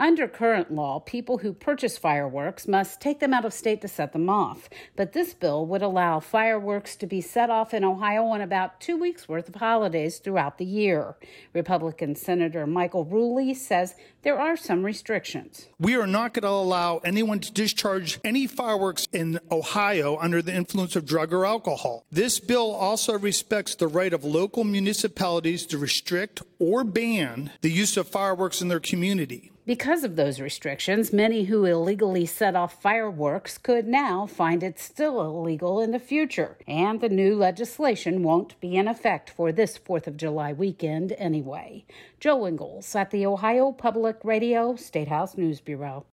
Under current law, people who purchase fireworks must take them out of state to set them off. But this bill would allow fireworks to be set off in Ohio on about 2 weeks' worth of holidays throughout the year. Republican Senator Michael Rulli says there are some restrictions. We are not going to allow anyone to discharge any fireworks in Ohio under the influence of drug or alcohol. This bill also respects the right of local municipalities to restrict or ban the use of fireworks in their community. Because of those restrictions, many who illegally set off fireworks could now find it still illegal in the future. And the new legislation won't be in effect for this 4th of July weekend anyway. Joe Ingles at the Ohio Public Radio State House News Bureau.